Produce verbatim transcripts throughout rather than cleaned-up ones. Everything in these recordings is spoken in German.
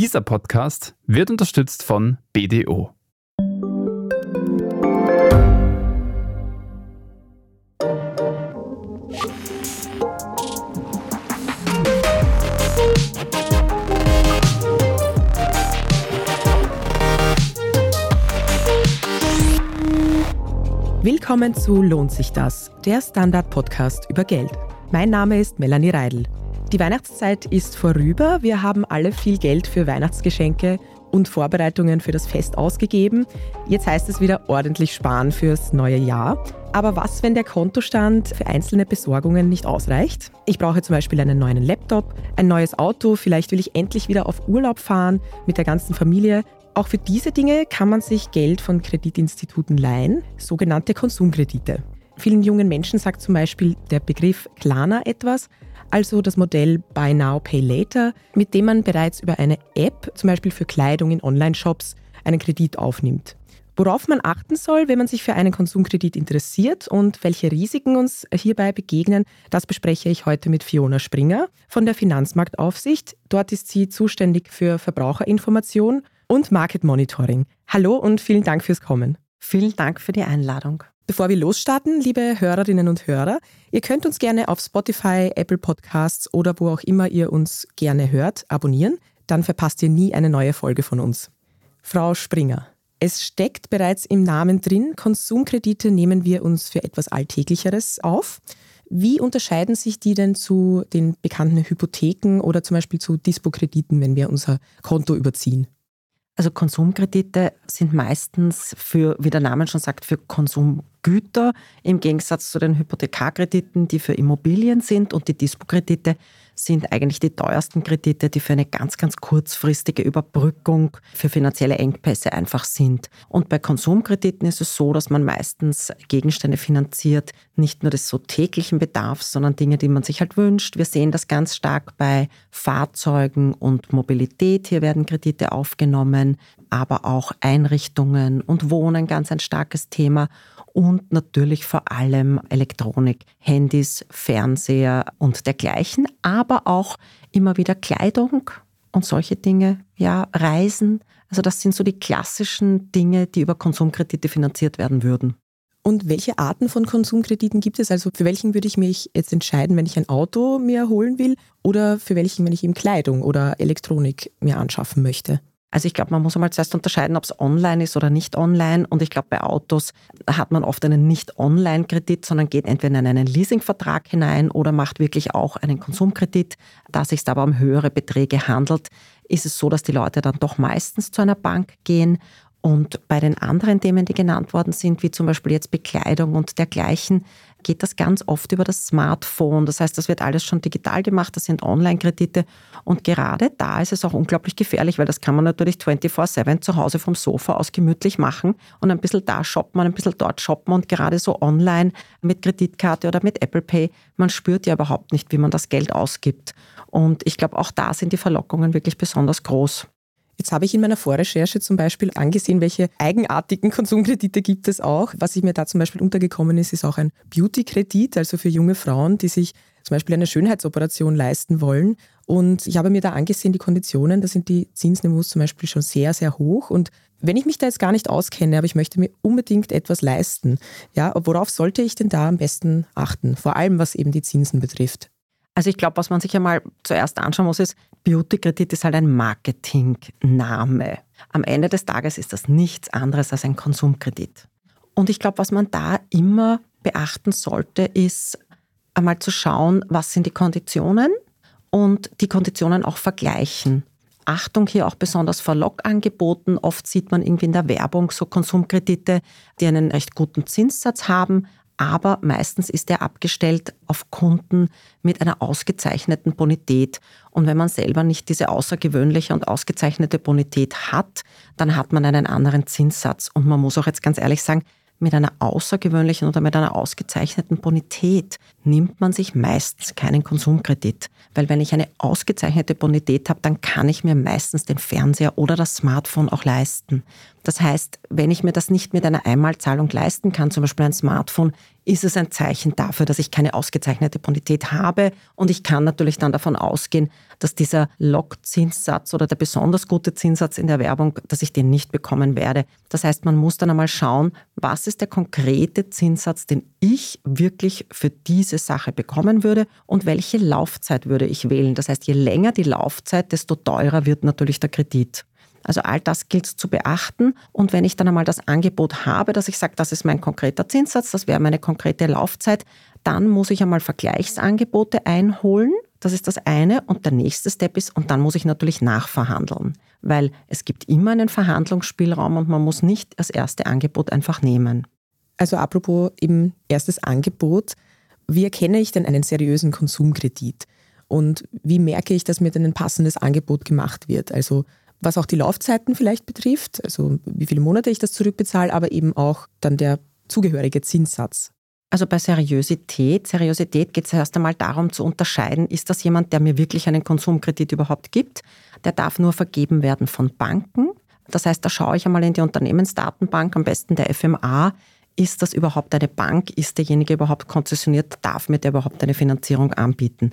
Dieser Podcast wird unterstützt von B D O. Willkommen zu Lohnt sich das? Der Standard-Podcast über Geld. Mein Name ist Melanie Reidl. Die Weihnachtszeit ist vorüber. Wir haben alle viel Geld für Weihnachtsgeschenke und Vorbereitungen für das Fest ausgegeben. Jetzt heißt es wieder ordentlich sparen fürs neue Jahr. Aber was, wenn der Kontostand für einzelne Besorgungen nicht ausreicht? Ich brauche zum Beispiel einen neuen Laptop, ein neues Auto, vielleicht will ich endlich wieder auf Urlaub fahren mit der ganzen Familie. Auch für diese Dinge kann man sich Geld von Kreditinstituten leihen, sogenannte Konsumkredite. Vielen jungen Menschen sagt zum Beispiel der Begriff Klarna etwas, also das Modell Buy Now, Pay Later, mit dem man bereits über eine App, zum Beispiel für Kleidung in Online-Shops, einen Kredit aufnimmt. Worauf man achten soll, wenn man sich für einen Konsumkredit interessiert und welche Risiken uns hierbei begegnen, das bespreche ich heute mit Fiona Springer von der Finanzmarktaufsicht. Dort ist sie zuständig für Verbraucherinformation und Market Monitoring. Hallo und vielen Dank fürs Kommen. Vielen Dank für die Einladung. Bevor wir losstarten, liebe Hörerinnen und Hörer, ihr könnt uns gerne auf Spotify, Apple Podcasts oder wo auch immer ihr uns gerne hört, abonnieren. Dann verpasst ihr nie eine neue Folge von uns. Frau Springer, es steckt bereits im Namen drin, Konsumkredite nehmen wir uns für etwas Alltäglicheres auf. Wie unterscheiden sich die denn zu den bekannten Hypotheken oder zum Beispiel zu Dispo-Krediten, wenn wir unser Konto überziehen? Also Konsumkredite sind meistens für, wie der Name schon sagt, für Konsumgüter, im Gegensatz zu den Hypothekarkrediten, die für Immobilien sind, und die Dispo-Kredite sind eigentlich die teuersten Kredite, die für eine ganz, ganz kurzfristige Überbrückung für finanzielle Engpässe einfach sind. Und bei Konsumkrediten ist es so, dass man meistens Gegenstände finanziert, nicht nur des so täglichen Bedarfs, sondern Dinge, die man sich halt wünscht. Wir sehen das ganz stark bei Fahrzeugen und Mobilität. Hier werden Kredite aufgenommen, aber auch Einrichtungen und Wohnen, ganz ein starkes Thema. Und natürlich vor allem Elektronik, Handys, Fernseher und dergleichen, aber auch immer wieder Kleidung und solche Dinge, ja, Reisen. Also das sind so die klassischen Dinge, die über Konsumkredite finanziert werden würden. Und welche Arten von Konsumkrediten gibt es? Also für welchen würde ich mich jetzt entscheiden, wenn ich ein Auto mir holen will, oder für welchen, wenn ich eben Kleidung oder Elektronik mir anschaffen möchte? Also ich glaube, man muss einmal zuerst unterscheiden, ob es online ist oder nicht online. Und ich glaube, bei Autos hat man oft einen Nicht-Online-Kredit, sondern geht entweder in einen Leasingvertrag hinein oder macht wirklich auch einen Konsumkredit. Da es sich aber um höhere Beträge handelt, ist es so, dass die Leute dann doch meistens zu einer Bank gehen. Und bei den anderen Themen, die genannt worden sind, wie zum Beispiel jetzt Bekleidung und dergleichen, geht das ganz oft über das Smartphone. Das heißt, das wird alles schon digital gemacht, das sind Online-Kredite. Und gerade da ist es auch unglaublich gefährlich, weil das kann man natürlich vierundzwanzig sieben zu Hause vom Sofa aus gemütlich machen und ein bisschen da shoppen, ein bisschen dort shoppen, und gerade so online mit Kreditkarte oder mit Apple Pay, man spürt ja überhaupt nicht, wie man das Geld ausgibt. Und ich glaube, auch da sind die Verlockungen wirklich besonders groß. Jetzt habe ich in meiner Vorrecherche zum Beispiel angesehen, welche eigenartigen Konsumkredite gibt es auch. Was ich mir da zum Beispiel untergekommen ist, ist auch ein Beauty-Kredit, also für junge Frauen, die sich zum Beispiel eine Schönheitsoperation leisten wollen. Und ich habe mir da angesehen, die Konditionen, da sind die Zinsniveaus zum Beispiel schon sehr, sehr hoch. Und wenn ich mich da jetzt gar nicht auskenne, aber ich möchte mir unbedingt etwas leisten, ja, worauf sollte ich denn da am besten achten? Vor allem, was eben die Zinsen betrifft. Also ich glaube, was man sich einmal zuerst anschauen muss, ist, Beauty-Kredit ist halt ein Marketingname. Am Ende des Tages ist das nichts anderes als ein Konsumkredit. Und ich glaube, was man da immer beachten sollte, ist einmal zu schauen, was sind die Konditionen, und die Konditionen auch vergleichen. Achtung, hier auch besonders vor Lockangeboten. Oft sieht man irgendwie in der Werbung so Konsumkredite, die einen recht guten Zinssatz haben, aber meistens ist er abgestellt auf Kunden mit einer ausgezeichneten Bonität. Und wenn man selber nicht diese außergewöhnliche und ausgezeichnete Bonität hat, dann hat man einen anderen Zinssatz. Und man muss auch jetzt ganz ehrlich sagen, mit einer außergewöhnlichen oder mit einer ausgezeichneten Bonität nimmt man sich meistens keinen Konsumkredit. Weil wenn ich eine ausgezeichnete Bonität habe, dann kann ich mir meistens den Fernseher oder das Smartphone auch leisten. Das heißt, wenn ich mir das nicht mit einer Einmalzahlung leisten kann, zum Beispiel ein Smartphone, ist es ein Zeichen dafür, dass ich keine ausgezeichnete Bonität habe. Und ich kann natürlich dann davon ausgehen, dass dieser Lockzinssatz oder der besonders gute Zinssatz in der Werbung, dass ich den nicht bekommen werde. Das heißt, man muss dann einmal schauen, was ist der konkrete Zinssatz, den ich wirklich für diese Sache bekommen würde und welche Laufzeit würde ich wählen. Das heißt, je länger die Laufzeit, desto teurer wird natürlich der Kredit. Also all das gilt zu beachten. Und wenn ich dann einmal das Angebot habe, dass ich sage, das ist mein konkreter Zinssatz, das wäre meine konkrete Laufzeit, dann muss ich einmal Vergleichsangebote einholen. Das ist das eine. Und der nächste Step ist, und dann muss ich natürlich nachverhandeln. Weil es gibt immer einen Verhandlungsspielraum und man muss nicht das erste Angebot einfach nehmen. Also apropos eben erstes Angebot. Wie erkenne ich denn einen seriösen Konsumkredit? Und wie merke ich, dass mir denn ein passendes Angebot gemacht wird? Also was auch die Laufzeiten vielleicht betrifft, also wie viele Monate ich das zurückbezahle, aber eben auch dann der zugehörige Zinssatz. Also bei Seriosität, Seriosität geht es erst einmal darum zu unterscheiden, ist das jemand, der mir wirklich einen Konsumkredit überhaupt gibt? Der darf nur vergeben werden von Banken. Das heißt, da schaue ich einmal in die Unternehmensdatenbank, am besten der F M A. Ist das überhaupt eine Bank? Ist derjenige überhaupt konzessioniert? Darf mir der überhaupt eine Finanzierung anbieten?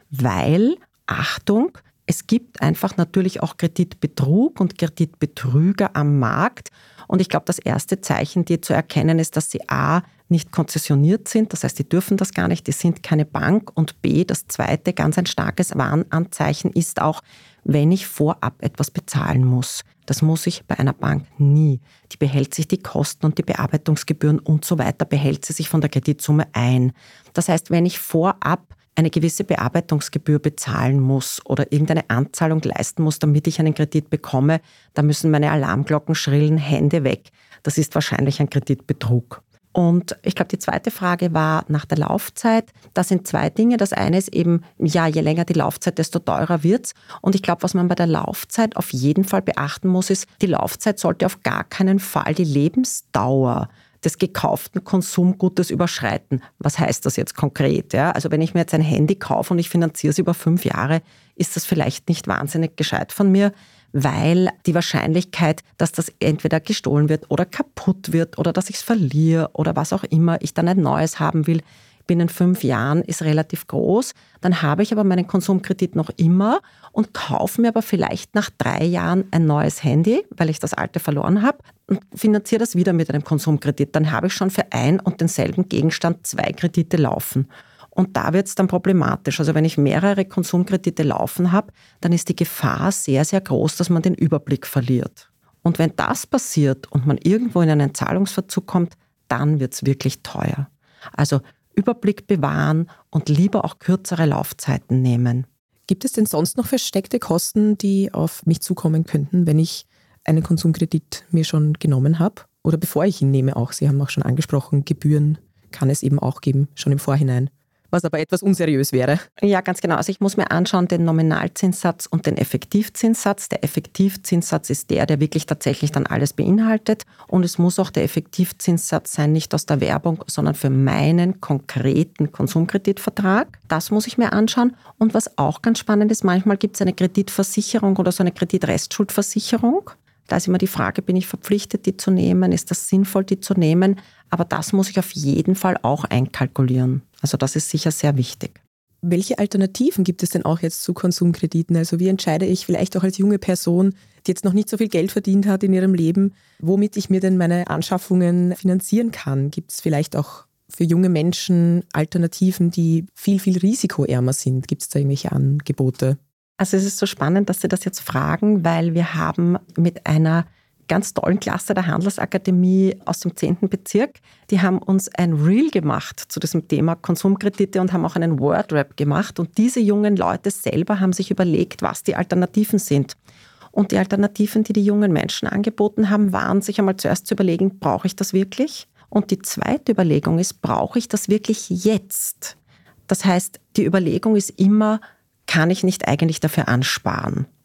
Weil, Achtung, es gibt einfach natürlich auch Kreditbetrug und Kreditbetrüger am Markt. Und ich glaube, das erste Zeichen, die zu erkennen ist, dass sie a. nicht konzessioniert sind, das heißt, die dürfen das gar nicht, die sind keine Bank. Und b. das zweite, ganz ein starkes Warnanzeichen ist auch, wenn ich vorab etwas bezahlen muss. Das muss ich bei einer Bank nie. Die behält sich die Kosten und die Bearbeitungsgebühren und so weiter, behält sie sich von der Kreditsumme ein. Das heißt, wenn ich vorab eine gewisse Bearbeitungsgebühr bezahlen muss oder irgendeine Anzahlung leisten muss, damit ich einen Kredit bekomme, da müssen meine Alarmglocken schrillen, Hände weg. Das ist wahrscheinlich ein Kreditbetrug. Und ich glaube, die zweite Frage war nach der Laufzeit. Das sind zwei Dinge. Das eine ist eben, ja, je länger die Laufzeit, desto teurer wird's. Und ich glaube, was man bei der Laufzeit auf jeden Fall beachten muss, ist, die Laufzeit sollte auf gar keinen Fall die Lebensdauer des gekauften Konsumgutes überschreiten. Was heißt das jetzt konkret? Ja? Also wenn ich mir jetzt ein Handy kaufe und ich finanziere es über fünf Jahre, ist das vielleicht nicht wahnsinnig gescheit von mir, weil die Wahrscheinlichkeit, dass das entweder gestohlen wird oder kaputt wird oder dass ich es verliere oder was auch immer, ich dann ein neues haben will, binnen fünf Jahren ist relativ groß. Dann habe ich aber meinen Konsumkredit noch immer und kaufe mir aber vielleicht nach drei Jahren ein neues Handy, weil ich das alte verloren habe und finanziere das wieder mit einem Konsumkredit. Dann habe ich schon für ein und denselben Gegenstand zwei Kredite laufen. Und da wird es dann problematisch. Also wenn ich mehrere Konsumkredite laufen habe, dann ist die Gefahr sehr, sehr groß, dass man den Überblick verliert. Und wenn das passiert und man irgendwo in einen Zahlungsverzug kommt, dann wird es wirklich teuer. Also Überblick bewahren und lieber auch kürzere Laufzeiten nehmen. Gibt es denn sonst noch versteckte Kosten, die auf mich zukommen könnten, wenn ich einen Konsumkredit mir schon genommen habe? Oder bevor ich ihn nehme auch? Sie haben auch schon angesprochen, Gebühren kann es eben auch geben, schon im Vorhinein. Was aber etwas unseriös wäre. Ja, ganz genau. Also ich muss mir anschauen, den Nominalzinssatz und den Effektivzinssatz. Der Effektivzinssatz ist der, der wirklich tatsächlich dann alles beinhaltet. Und es muss auch der Effektivzinssatz sein, nicht aus der Werbung, sondern für meinen konkreten Konsumkreditvertrag. Das muss ich mir anschauen. Und was auch ganz spannend ist, manchmal gibt es eine Kreditversicherung oder so eine Kreditrestschuldsversicherung. Da ist immer die Frage, bin ich verpflichtet, die zu nehmen? Ist das sinnvoll, die zu nehmen? Aber das muss ich auf jeden Fall auch einkalkulieren. Also das ist sicher sehr wichtig. Welche Alternativen gibt es denn auch jetzt zu Konsumkrediten? Also wie entscheide ich vielleicht auch als junge Person, die jetzt noch nicht so viel Geld verdient hat in ihrem Leben, womit ich mir denn meine Anschaffungen finanzieren kann? Gibt es vielleicht auch für junge Menschen Alternativen, die viel, viel risikoärmer sind? Gibt es da irgendwelche Angebote? Also es ist so spannend, dass Sie das jetzt fragen, weil wir haben mit einer ganz tollen Klasse der Handelsakademie aus dem zehnten Bezirk, die haben uns ein Reel gemacht zu diesem Thema Konsumkredite und haben auch einen Wordrap gemacht. Und diese jungen Leute selber haben sich überlegt, was die Alternativen sind. Und die Alternativen, die die jungen Menschen angeboten haben, waren, sich einmal zuerst zu überlegen, brauche ich das wirklich? Und die zweite Überlegung ist, brauche ich das wirklich jetzt? Das heißt, die Überlegung ist immer, kann ich nicht eigentlich dafür ansparen?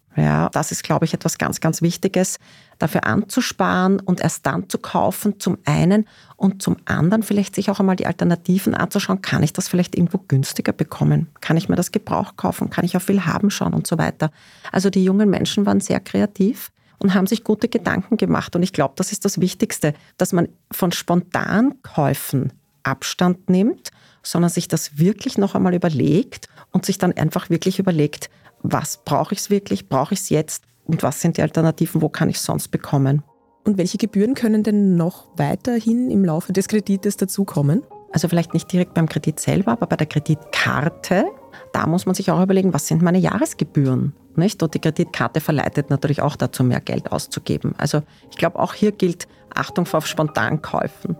Ja, das ist, glaube ich, etwas ganz, ganz Wichtiges, dafür anzusparen und erst dann zu kaufen, zum einen, und zum anderen vielleicht sich auch einmal die Alternativen anzuschauen. Kann ich das vielleicht irgendwo günstiger bekommen? Kann ich mir das Gebraucht kaufen? Kann ich auf Willhaben schauen und so weiter? Also die jungen Menschen waren sehr kreativ und haben sich gute Gedanken gemacht. Und ich glaube, das ist das Wichtigste, dass man von Spontankäufen Abstand nimmt, sondern sich das wirklich noch einmal überlegt und sich dann einfach wirklich überlegt, was brauche ich es wirklich, brauche ich es jetzt und was sind die Alternativen, wo kann ich es sonst bekommen. Und welche Gebühren können denn noch weiterhin im Laufe des Kredites dazukommen? Also vielleicht nicht direkt beim Kredit selber, aber bei der Kreditkarte, da muss man sich auch überlegen, was sind meine Jahresgebühren, nicht? Und die Kreditkarte verleitet natürlich auch dazu, mehr Geld auszugeben. Also ich glaube, auch hier gilt Achtung vor Spontankäufen.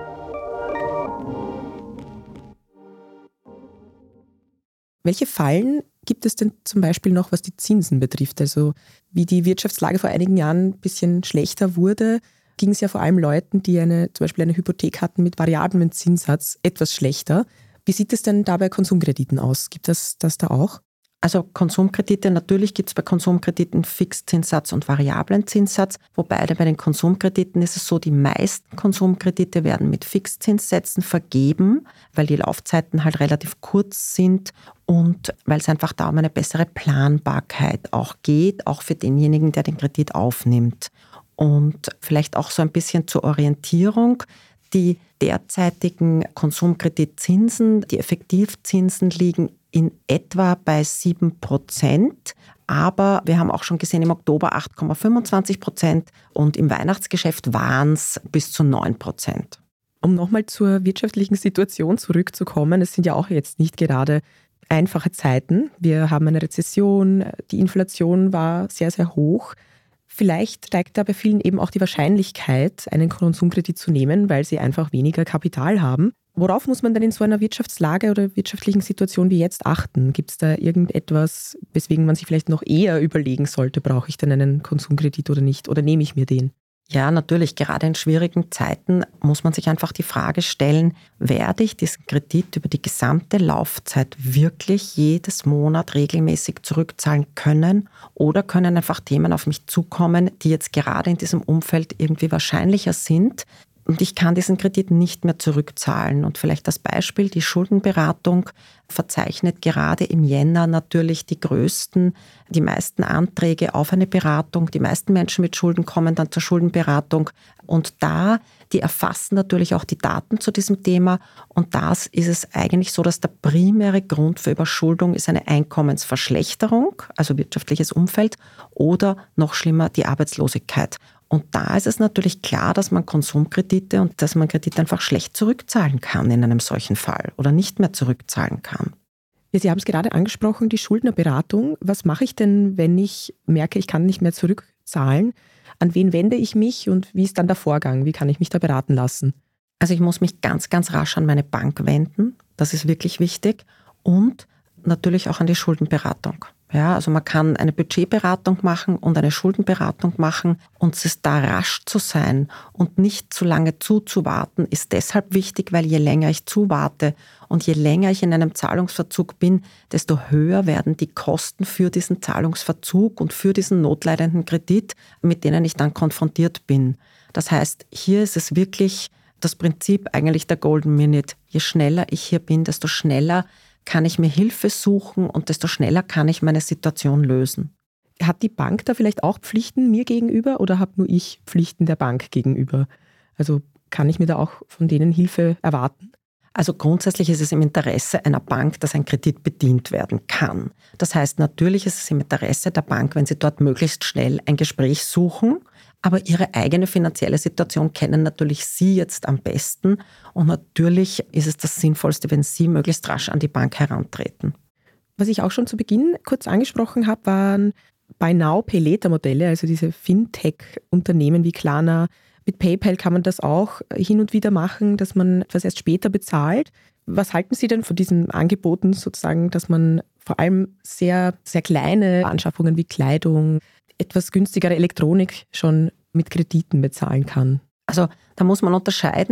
Welche Fallen gibt es denn zum Beispiel noch, was die Zinsen betrifft? Also wie die Wirtschaftslage vor einigen Jahren ein bisschen schlechter wurde, ging es ja vor allem Leuten, die eine, zum Beispiel eine Hypothek hatten mit variablem Zinssatz, etwas schlechter. Wie sieht es denn da bei Konsumkrediten aus? Gibt es das da auch? Also Konsumkredite, natürlich gibt es bei Konsumkrediten Fixzinssatz und variablen Zinssatz, wobei bei den Konsumkrediten ist es so, die meisten Konsumkredite werden mit Fixzinssätzen vergeben, weil die Laufzeiten halt relativ kurz sind und weil es einfach da um eine bessere Planbarkeit auch geht, auch für denjenigen, der den Kredit aufnimmt. Und vielleicht auch so ein bisschen zur Orientierung. Die derzeitigen Konsumkreditzinsen, die Effektivzinsen liegen in etwa bei sieben Prozent. Aber wir haben auch schon gesehen, im Oktober acht Komma fünfundzwanzig Prozent und im Weihnachtsgeschäft waren es bis zu neun Prozent. Um nochmal zur wirtschaftlichen Situation zurückzukommen, es sind ja auch jetzt nicht gerade einfache Zeiten. Wir haben eine Rezession, die Inflation war sehr, sehr hoch. Vielleicht steigt da bei vielen eben auch die Wahrscheinlichkeit, einen Konsumkredit zu nehmen, weil sie einfach weniger Kapital haben. Worauf muss man denn in so einer Wirtschaftslage oder wirtschaftlichen Situation wie jetzt achten? Gibt es da irgendetwas, weswegen man sich vielleicht noch eher überlegen sollte, brauche ich denn einen Konsumkredit oder nicht? Oder nehme ich mir den? Ja, natürlich. Gerade in schwierigen Zeiten muss man sich einfach die Frage stellen, werde ich diesen Kredit über die gesamte Laufzeit wirklich jedes Monat regelmäßig zurückzahlen können oder können einfach Themen auf mich zukommen, die jetzt gerade in diesem Umfeld irgendwie wahrscheinlicher sind? Und ich kann diesen Kredit nicht mehr zurückzahlen. Und vielleicht das Beispiel, die Schuldenberatung verzeichnet gerade im Jänner natürlich die größten, die meisten Anträge auf eine Beratung. Die meisten Menschen mit Schulden kommen dann zur Schuldenberatung. Und da, die erfassen natürlich auch die Daten zu diesem Thema. Und das ist es eigentlich so, dass der primäre Grund für Überschuldung ist eine Einkommensverschlechterung, also wirtschaftliches Umfeld, oder noch schlimmer die Arbeitslosigkeit. Und da ist es natürlich klar, dass man Konsumkredite und dass man Kredite einfach schlecht zurückzahlen kann in einem solchen Fall oder nicht mehr zurückzahlen kann. Ja, Sie haben es gerade angesprochen, die Schuldnerberatung. Was mache ich denn, wenn ich merke, ich kann nicht mehr zurückzahlen? An wen wende ich mich und wie ist dann der Vorgang? Wie kann ich mich da beraten lassen? Also ich muss mich ganz, ganz rasch an meine Bank wenden. Das ist wirklich wichtig. Und natürlich auch an die Schuldenberatung. Ja, also man kann eine Budgetberatung machen und eine Schuldenberatung machen und es ist da rasch zu sein und nicht zu lange zuzuwarten, ist deshalb wichtig, weil je länger ich zuwarte und je länger ich in einem Zahlungsverzug bin, desto höher werden die Kosten für diesen Zahlungsverzug und für diesen notleidenden Kredit, mit denen ich dann konfrontiert bin. Das heißt, hier ist es wirklich das Prinzip eigentlich der Golden Minute. Je schneller ich hier bin, desto schneller kann ich mir Hilfe suchen und desto schneller kann ich meine Situation lösen. Hat die Bank da vielleicht auch Pflichten mir gegenüber oder habe nur ich Pflichten der Bank gegenüber? Also kann ich mir da auch von denen Hilfe erwarten? Also grundsätzlich ist es im Interesse einer Bank, dass ein Kredit bedient werden kann. Das heißt, natürlich ist es im Interesse der Bank, wenn sie dort möglichst schnell ein Gespräch suchen. Aber ihre eigene finanzielle Situation kennen natürlich Sie jetzt am besten. Und natürlich ist es das Sinnvollste, wenn Sie möglichst rasch an die Bank herantreten. Was ich auch schon zu Beginn kurz angesprochen habe, waren Buy Now, Pay Later Modelle, also diese Fintech-Unternehmen wie Klarna. Mit PayPal kann man das auch hin und wieder machen, dass man etwas erst später bezahlt. Was halten Sie denn von diesen Angeboten sozusagen, dass man vor allem sehr, sehr kleine Anschaffungen wie Kleidung, etwas günstigere Elektronik schon mit Krediten bezahlen kann? Also da muss man unterscheiden.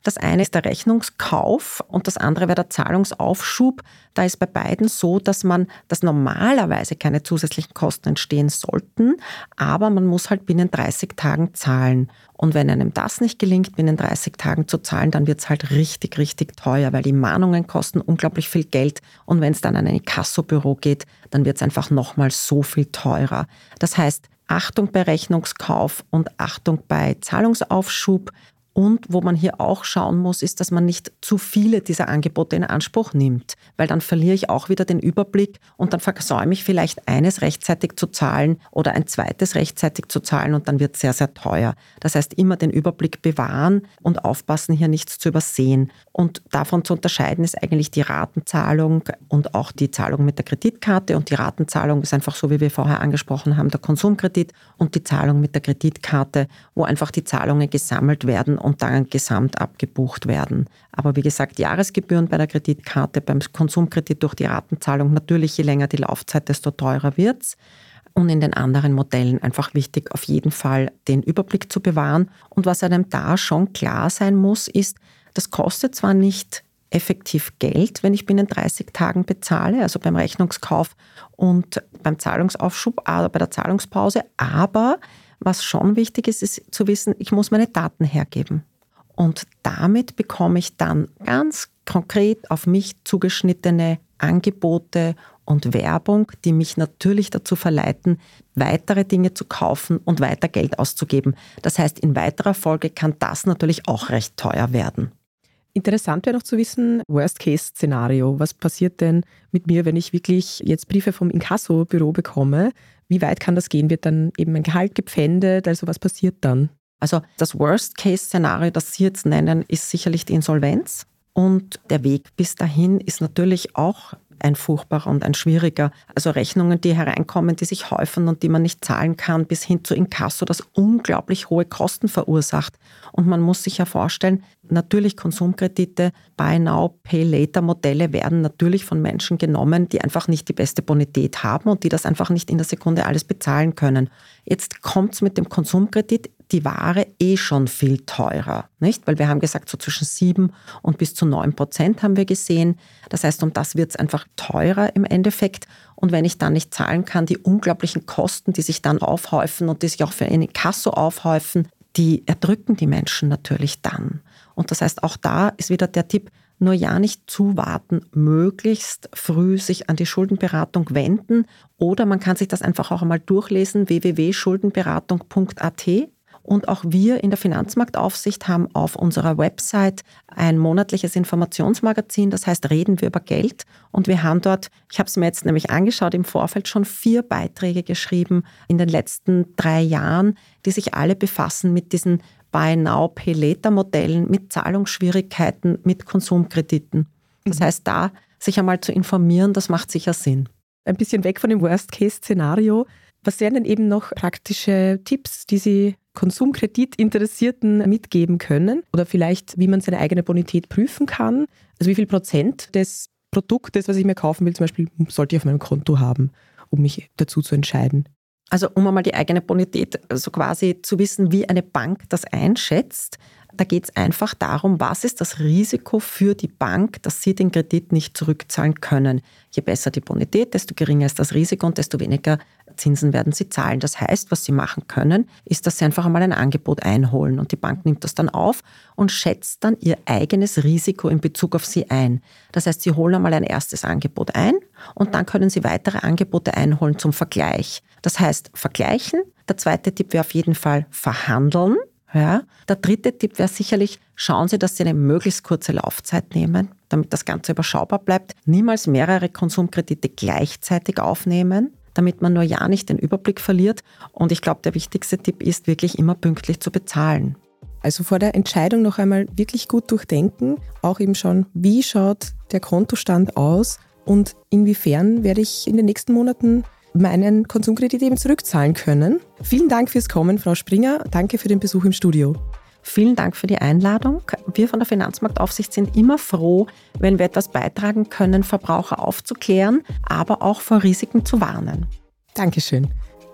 Das eine ist der Rechnungskauf und das andere wäre der Zahlungsaufschub. Da ist bei beiden so, dass man, dass normalerweise keine zusätzlichen Kosten entstehen sollten, aber man muss halt binnen dreißig Tagen zahlen. Und wenn einem das nicht gelingt, binnen dreißig Tagen zu zahlen, dann wird es halt richtig, richtig teuer, weil die Mahnungen kosten unglaublich viel Geld. Und wenn es dann an ein Inkassobüro geht, dann wird es einfach nochmal so viel teurer. Das heißt, Achtung bei Rechnungskauf und Achtung bei Zahlungsaufschub. Und wo man hier auch schauen muss, ist, dass man nicht zu viele dieser Angebote in Anspruch nimmt, weil dann verliere ich auch wieder den Überblick und dann versäume ich vielleicht eines rechtzeitig zu zahlen oder ein zweites rechtzeitig zu zahlen und dann wird es sehr, sehr teuer. Das heißt, immer den Überblick bewahren und aufpassen, hier nichts zu übersehen. Und davon zu unterscheiden ist eigentlich die Ratenzahlung und auch die Zahlung mit der Kreditkarte. Und die Ratenzahlung ist einfach so, wie wir vorher angesprochen haben, der Konsumkredit und die Zahlung mit der Kreditkarte, wo einfach die Zahlungen gesammelt werden und dann gesamt abgebucht werden. Aber wie gesagt, Jahresgebühren bei der Kreditkarte, beim Konsumkredit durch die Ratenzahlung natürlich, je länger die Laufzeit, desto teurer wird's. Und in den anderen Modellen einfach wichtig, auf jeden Fall den Überblick zu bewahren. Und was einem da schon klar sein muss, ist, das kostet zwar nicht effektiv Geld, wenn ich binnen dreißig Tagen bezahle, also beim Rechnungskauf und beim Zahlungsaufschub oder bei der Zahlungspause, aber was schon wichtig ist, ist zu wissen, ich muss meine Daten hergeben. Und damit bekomme ich dann ganz konkret auf mich zugeschnittene Angebote und Werbung, die mich natürlich dazu verleiten, weitere Dinge zu kaufen und weiter Geld auszugeben. Das heißt, in weiterer Folge kann das natürlich auch recht teuer werden. Interessant wäre noch zu wissen, Worst-Case-Szenario. Was passiert denn mit mir, wenn ich wirklich jetzt Briefe vom Inkassobüro bekomme? Wie weit kann das gehen? Wird dann eben mein Gehalt gepfändet? Also was passiert dann? Also das Worst-Case-Szenario, das Sie jetzt nennen, ist sicherlich die Insolvenz. Und der Weg bis dahin ist natürlich auch ein furchtbarer und ein schwieriger. Also Rechnungen, die hereinkommen, die sich häufen und die man nicht zahlen kann, bis hin zu Inkasso, das unglaublich hohe Kosten verursacht. Und man muss sich ja vorstellen, natürlich Konsumkredite, Buy Now, Pay Later Modelle werden natürlich von Menschen genommen, die einfach nicht die beste Bonität haben und die das einfach nicht in der Sekunde alles bezahlen können. Jetzt kommt es mit dem Konsumkredit, die Ware eh schon viel teurer, nicht? Weil wir haben gesagt, so zwischen sieben und bis zu neun Prozent haben wir gesehen. Das heißt, um das wird es einfach teurer im Endeffekt. Und wenn ich dann nicht zahlen kann, die unglaublichen Kosten, die sich dann aufhäufen und die sich auch für eine Inkasso aufhäufen, die erdrücken die Menschen natürlich dann. Und das heißt, auch da ist wieder der Tipp, nur ja nicht zuwarten, möglichst früh sich an die Schuldenberatung wenden oder man kann sich das einfach auch einmal durchlesen, w w w punkt schuldenberatung punkt a t. Und auch wir in der Finanzmarktaufsicht haben auf unserer Website ein monatliches Informationsmagazin, das heißt Reden wir über Geld. Und wir haben dort, ich habe es mir jetzt nämlich angeschaut, im Vorfeld schon vier Beiträge geschrieben in den letzten drei Jahren, die sich alle befassen mit diesen Buy Now, Pay Later Modellen, mit Zahlungsschwierigkeiten, mit Konsumkrediten. Das heißt, da sich einmal zu informieren, das macht sicher Sinn. Ein bisschen weg von dem Worst-Case-Szenario. Was wären denn eben noch praktische Tipps, die Sie Konsumkreditinteressierten mitgeben können? Oder vielleicht, wie man seine eigene Bonität prüfen kann? Also wie viel Prozent des Produktes, was ich mir kaufen will, zum Beispiel, sollte ich auf meinem Konto haben, um mich dazu zu entscheiden? Also um einmal die eigene Bonität, also quasi zu wissen, wie eine Bank das einschätzt, da geht es einfach darum, was ist das Risiko für die Bank, dass sie den Kredit nicht zurückzahlen können. Je besser die Bonität, desto geringer ist das Risiko und desto weniger Zinsen werden sie zahlen. Das heißt, was sie machen können, ist, dass sie einfach einmal ein Angebot einholen und die Bank nimmt das dann auf und schätzt dann ihr eigenes Risiko in Bezug auf sie ein. Das heißt, sie holen einmal ein erstes Angebot ein und dann können sie weitere Angebote einholen zum Vergleich. Das heißt, vergleichen. Der zweite Tipp wäre auf jeden Fall verhandeln. Ja. Der dritte Tipp wäre sicherlich, schauen Sie, dass Sie eine möglichst kurze Laufzeit nehmen, damit das Ganze überschaubar bleibt. Niemals mehrere Konsumkredite gleichzeitig aufnehmen, damit man nur ja nicht den Überblick verliert. Und ich glaube, der wichtigste Tipp ist, wirklich immer pünktlich zu bezahlen. Also vor der Entscheidung noch einmal wirklich gut durchdenken, auch eben schauen, wie schaut der Kontostand aus und inwiefern werde ich in den nächsten Monaten meinen Konsumkredit eben zurückzahlen können. Vielen Dank fürs Kommen, Frau Springer. Danke für den Besuch im Studio. Vielen Dank für die Einladung. Wir von der Finanzmarktaufsicht sind immer froh, wenn wir etwas beitragen können, Verbraucher aufzuklären, aber auch vor Risiken zu warnen. Dankeschön.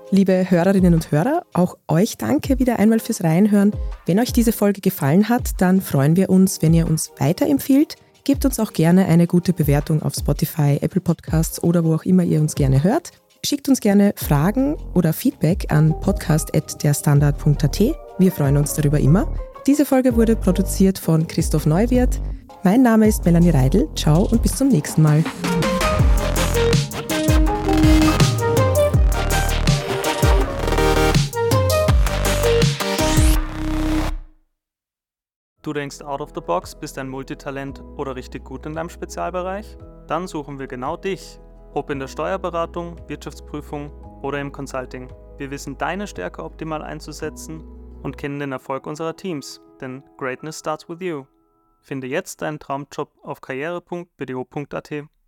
Liebe Hörerinnen und Hörer, auch euch danke wieder einmal fürs Reinhören. Wenn euch diese Folge gefallen hat, dann freuen wir uns, wenn ihr uns weiterempfiehlt. Gebt uns auch gerne eine gute Bewertung auf Spotify, Apple Podcasts oder wo auch immer ihr uns gerne hört. Schickt uns gerne Fragen oder Feedback an podcast at derstandard punkt a t. Wir freuen uns darüber immer. Diese Folge wurde produziert von Christoph Neuwirth. Mein Name ist Melanie Reidl. Ciao und bis zum nächsten Mal. Du denkst out of the box, bist ein Multitalent oder richtig gut in deinem Spezialbereich? Dann suchen wir genau dich. Ob in der Steuerberatung, Wirtschaftsprüfung oder im Consulting. Wir wissen deine Stärke optimal einzusetzen und kennen den Erfolg unserer Teams, denn Greatness starts with you. Finde jetzt deinen Traumjob auf karriere punkt b d o punkt a t.